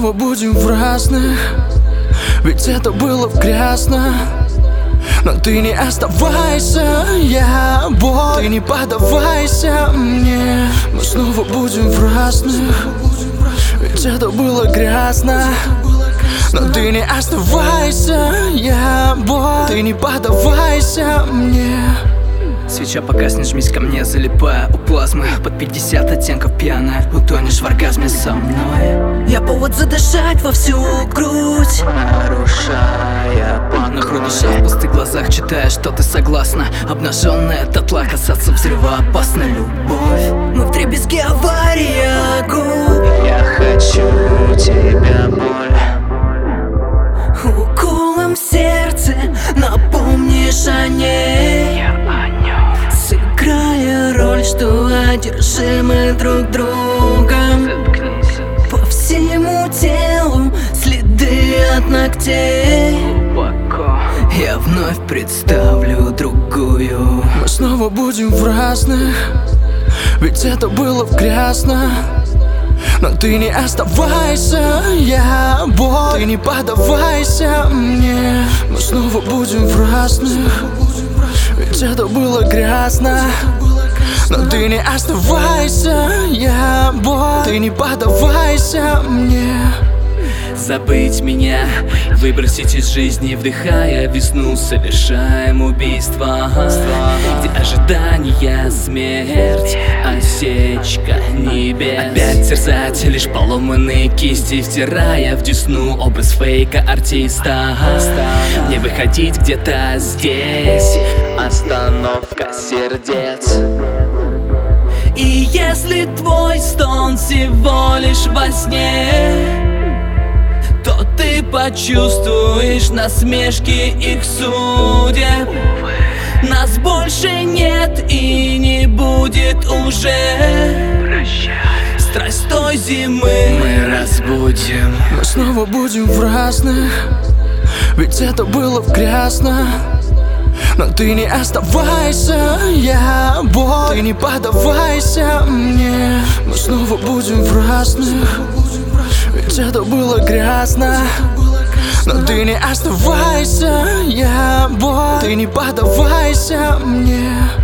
снова будем в разных, ведь это было грязно. Но ты не оставайся, я боль, ты не поддавайся мне. Мы снова будем в разных, ведь это было грязно. Но ты не оставайся, я боль, ты не поддавайся мне. Свеча погаснет, жмись ко мне, залипая у плазмы. Под 50 оттенков пьяная, утонешь в оргазме со мной. Я повод задышать во всю грудь, нарушая план. На хрудиша в пустых глазах читаешь, что ты согласна. Обнаженная дотла, касаться взрывоопасна любовь. мы вдребезги авария губ. Я хочу тебя, боль. Уколом в сердце напомнишь о ней, сыграя роль, что одержимы друг другом. По всему телу следы от ногтей. Я вновь представлю другую. Мы снова будем в разных, ведь это было грязно. Но ты не оставайся, я боль, ты не поддавайся мне. Мы снова будем в разных, ведь это было грязно. Но ты не оставайся, я боль, ты не поддавайся мне. Забыть меня, выбросить из жизни, вдыхая весну, совершаем убийство, где ожидание, смерть, осечка небес. Опять терзать лишь поломанные кисти, втирая в десну образ фейка артиста. Не выходить где-то здесь, остановка сердец. И если твой стон всего лишь во сне, то ты почувствуешь насмешки их судеб. нас больше нет и не будет уже. Страсть той зимы мы разбудим. Мы снова будем в разных, ведь это было грязно. Но ты не оставайся, я боль, ты не поддавайся мне. Мы снова будем в разных, ведь это было грязно. Но ты не оставайся, я боль, ты не поддавайся мне.